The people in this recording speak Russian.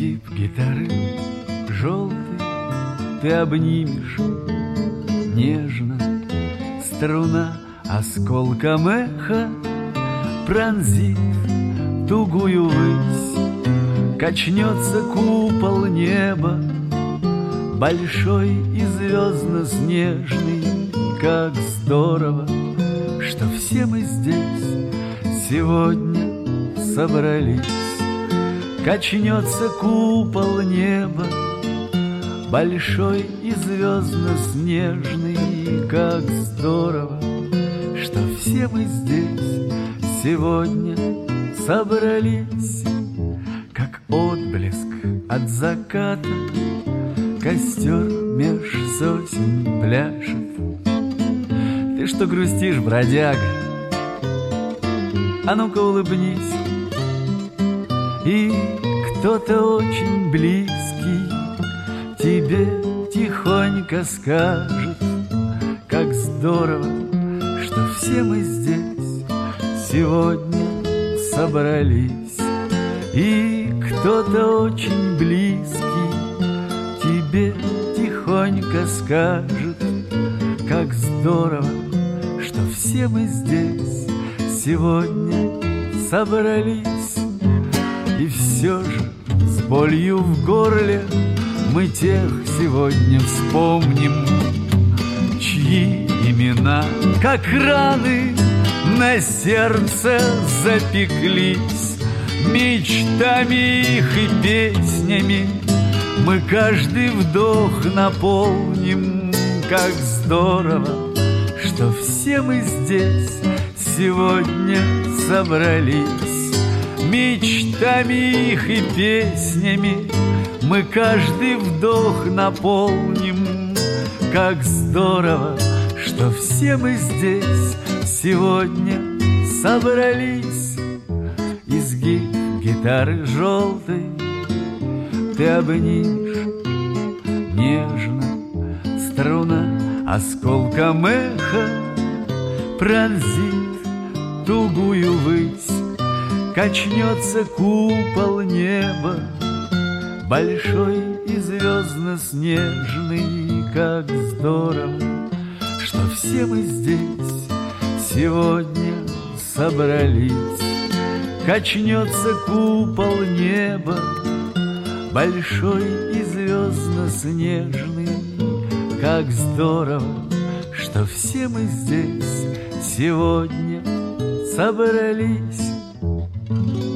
Изгиб гитары желтый ты обнимешь нежно, струна осколком эха пронзит тугую высь, качнется купол неба, большой и звездно-снежный. Как здорово, что все мы здесь сегодня собрались. Качнется купол неба, большой и звездно-снежный. Как здорово, что все мы здесь сегодня собрались. Как отблеск от заката костер меж сосен пляшет. Ты что грустишь, бродяга? А ну-ка улыбнись. И кто-то очень близкий тебе тихонько скажет: как здорово, что все мы здесь сегодня собрались. И кто-то очень близкий тебе тихонько скажет: как здорово, что все мы здесь сегодня собрались. И все же с болью в горле мы тех сегодня вспомним, чьи имена, как раны, на сердце запеклись. Мечтами их и песнями мы каждый вдох наполним. Как здорово, что все мы здесь сегодня собрались. Мечтами их и песнями мы каждый вдох наполним. Как здорово, что все мы здесь сегодня собрались. Изгиб гитары желтой ты обнимешь нежно, струна осколком эха пронзит тугую высь. Качнется купол неба, большой и звездно-снежный. Как здорово, что все мы здесь сегодня собрались. Качнется купол неба, большой и звездно-снежный. Как здорово, что все мы здесь сегодня собрались.